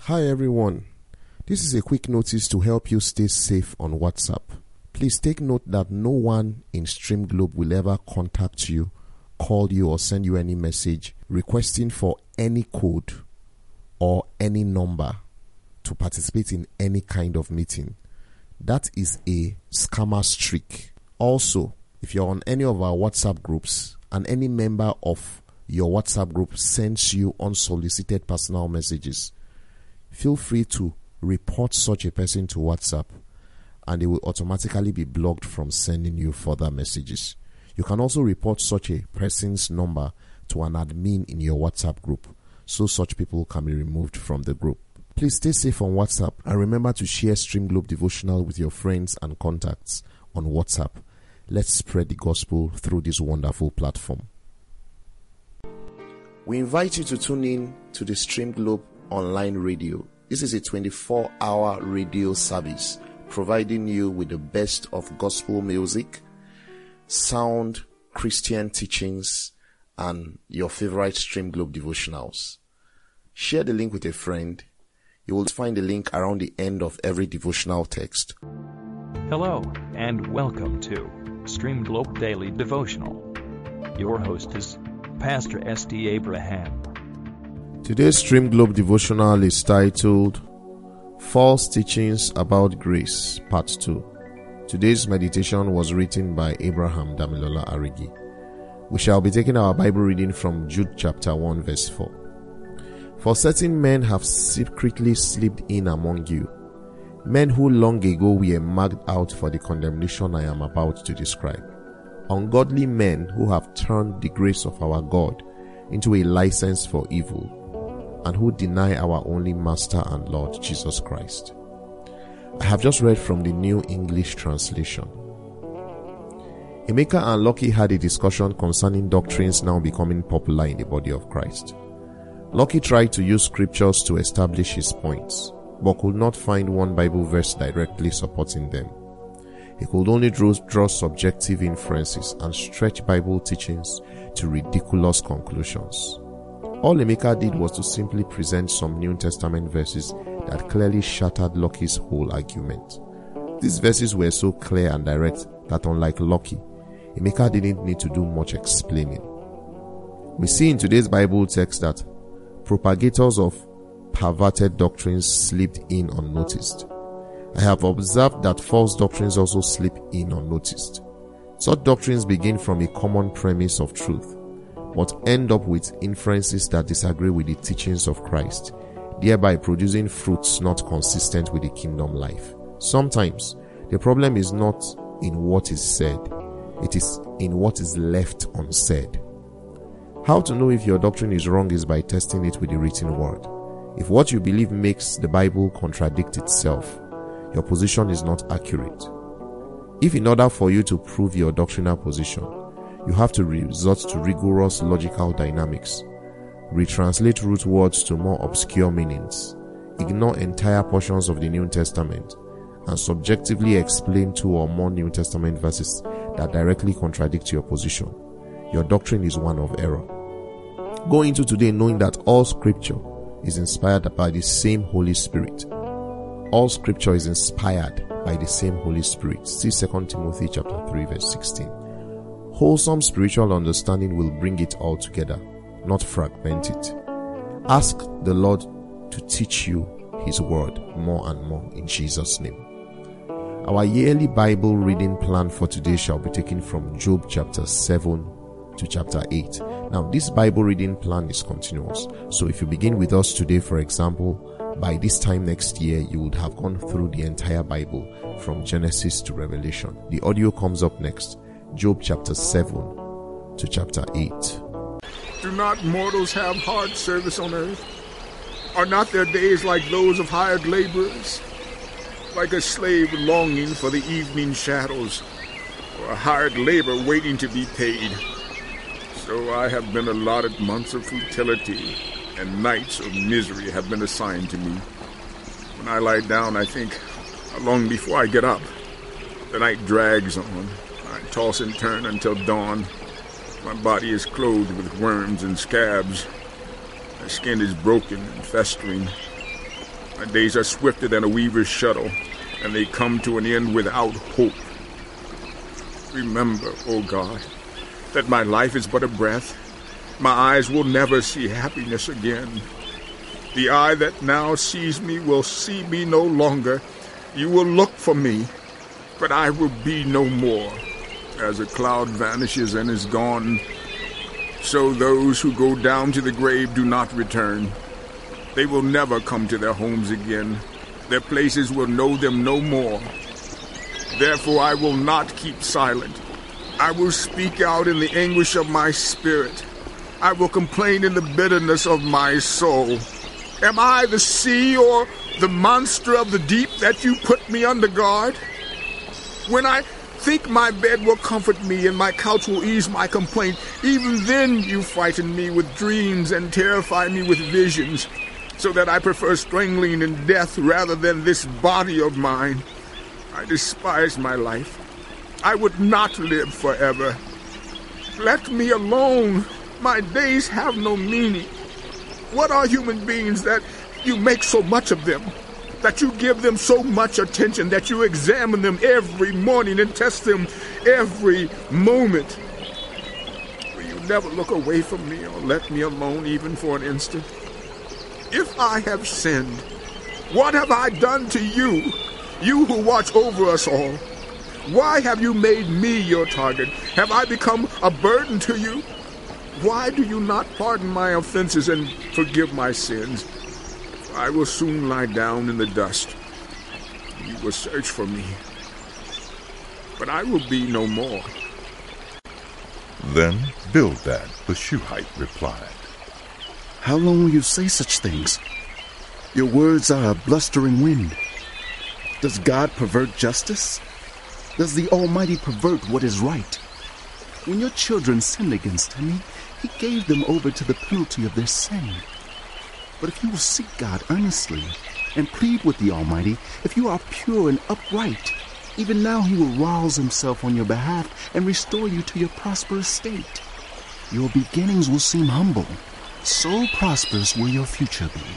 Hi everyone, this is a quick notice to help you stay safe on WhatsApp. Please take note that no one in Stream Globe will ever contact you, call you or send you any message requesting for any code or any number to participate in any kind of meeting. That is a scammer's trick. Also, if you're on any of our WhatsApp groups and any member of your WhatsApp group sends you unsolicited personal messages, feel free to report such a person to WhatsApp and they will automatically be blocked from sending you further messages. You can also report such a person's number to an admin in your WhatsApp group so such people can be removed from the group. Please stay safe on WhatsApp and remember to share Stream Globe Devotional with your friends and contacts on WhatsApp. Let's spread the gospel through this wonderful platform. We invite you to tune in to the Stream Globe online radio. This is a 24-hour radio service providing you with the best of gospel music, sound Christian teachings, and your favorite Stream Globe devotionals. Share the link with a friend. You will find the link around the end of every devotional text. Hello, and welcome to Stream Globe Daily Devotional. Your host is Pastor S.D. Abraham. Today's Stream Globe devotional is titled False Teachings About Grace, Part 2. Today's meditation was written by Abraham Damilola Arigi. We shall be taking our Bible reading from Jude chapter 1 verse 4. For certain men have secretly slipped in among you, men who long ago were marked out for the condemnation I am about to describe. Ungodly men who have turned the grace of our God into a license for evil, and who deny our only Master and Lord Jesus Christ. I have just read from the New English Translation. Emeka and Lucky had a discussion concerning doctrines now becoming popular in the body of Christ. Lucky tried to use scriptures to establish his points, but could not find one Bible verse directly supporting them. He could only draw subjective inferences and stretch Bible teachings to ridiculous conclusions. All Emeka did was to simply present some New Testament verses that clearly shattered Lucky's whole argument. These verses were so clear and direct that unlike Lucky, Emeka didn't need to do much explaining. We see in today's Bible text that propagators of perverted doctrines slipped in unnoticed. I have observed that false doctrines also slip in unnoticed. Such doctrines begin from a common premise of truth, but end up with inferences that disagree with the teachings of Christ, thereby producing fruits not consistent with the kingdom life. Sometimes, the problem is not in what is said, it is in what is left unsaid. How to know if your doctrine is wrong is by testing it with the written word. If what you believe makes the Bible contradict itself, your position is not accurate. If in order for you to prove your doctrinal position, you have to resort to rigorous logical dynamics, retranslate root words to more obscure meanings, ignore entire portions of the New Testament, and subjectively explain 2 or more New Testament verses that directly contradict your position, your doctrine is one of error. Go into today knowing that all scripture is inspired by the same Holy Spirit. All scripture is inspired by the same Holy Spirit. See 2 Timothy chapter 3 verse 16. Wholesome spiritual understanding will bring it all together, not fragment it. Ask the Lord to teach you His word more and more in Jesus' name. Our yearly Bible reading plan for today shall be taken from Job chapter 7 to chapter 8. Now, this Bible reading plan is continuous. So if you begin with us today, for example, by this time next year, you would have gone through the entire Bible from Genesis to Revelation. The audio comes up next. Job chapter 7 to chapter 8. Do not mortals have hard service on earth? Are not their days like those of hired laborers? Like a slave longing for the evening shadows, or a hired labor waiting to be paid. So I have been allotted months of futility, and nights of misery have been assigned to me. When I lie down, I think, how long before I get up? The night drags on. I toss and turn until dawn. My body is clothed with worms and scabs. My skin is broken and festering. My days are swifter than a weaver's shuttle, and they come to an end without hope. Remember, O God, that my life is but a breath. My eyes will never see happiness again. The eye that now sees me will see me no longer. You will look for me, but I will be no more. As a cloud vanishes and is gone, so those who go down to the grave do not return. They will never come to their homes again. Their places will know them no more. Therefore I will not keep silent. I will speak out in the anguish of my spirit. I will complain in the bitterness of my soul. Am I the sea or the monster of the deep that you put me under guard? When I think my bed will comfort me and my couch will ease my complaint, even then you frighten me with dreams and terrify me with visions, so that I prefer strangling in death rather than this body of mine. I despise my life. I would not live forever. Let me alone. My days have no meaning. What are human beings that you make so much of them? That you give them so much attention, that you examine them every morning and test them every moment? Will you never look away from me or let me alone even for an instant? If I have sinned, what have I done to you, you who watch over us all? Why have you made me your target? Have I become a burden to you? Why do you not pardon my offenses and forgive my sins? I will soon lie down in the dust. You will search for me, but I will be no more. Then Bildad the Shuhite replied, How long will you say such things? Your words are a blustering wind. Does God pervert justice? Does the Almighty pervert what is right? When your children sinned against him, he gave them over to the penalty of their sin. But if you will seek God earnestly and plead with the Almighty, if you are pure and upright, even now he will rouse himself on your behalf and restore you to your prosperous state. Your beginnings will seem humble. So prosperous will your future be.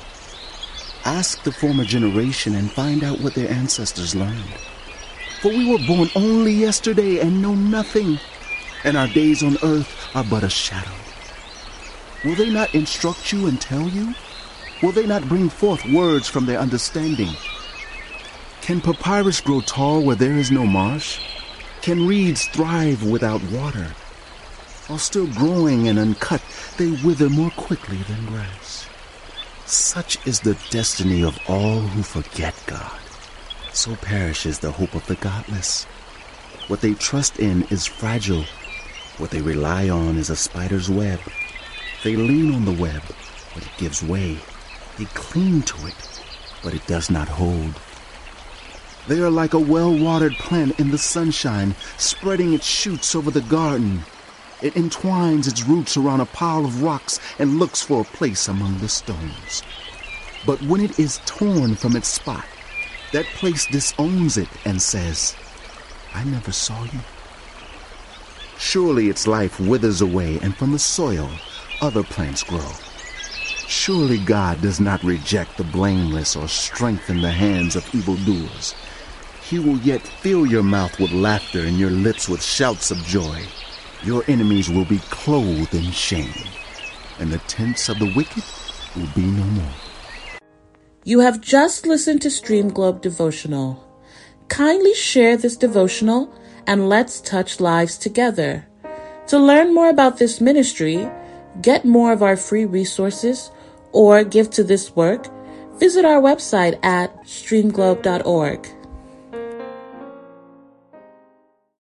Ask the former generation and find out what their ancestors learned. For we were born only yesterday and know nothing, and our days on earth are but a shadow. Will they not instruct you and tell you? Will they not bring forth words from their understanding? Can papyrus grow tall where there is no marsh? Can reeds thrive without water? While still growing and uncut, they wither more quickly than grass. Such is the destiny of all who forget God. So perishes the hope of the godless. What they trust in is fragile. What they rely on is a spider's web. They lean on the web, but it gives way. They cling to it, but it does not hold. They are like a well-watered plant in the sunshine, spreading its shoots over the garden. It entwines its roots around a pile of rocks and looks for a place among the stones. But when it is torn from its spot, that place disowns it and says, I never saw you. Surely its life withers away, and from the soil other plants grow. Surely God does not reject the blameless or strengthen the hands of evildoers. He will yet fill your mouth with laughter and your lips with shouts of joy. Your enemies will be clothed in shame, and the tents of the wicked will be no more. You have just listened to Stream Globe Devotional. Kindly share this devotional and let's touch lives together. To learn more about this ministry, get more of our free resources, or give to this work, visit our website at streamglobe.org.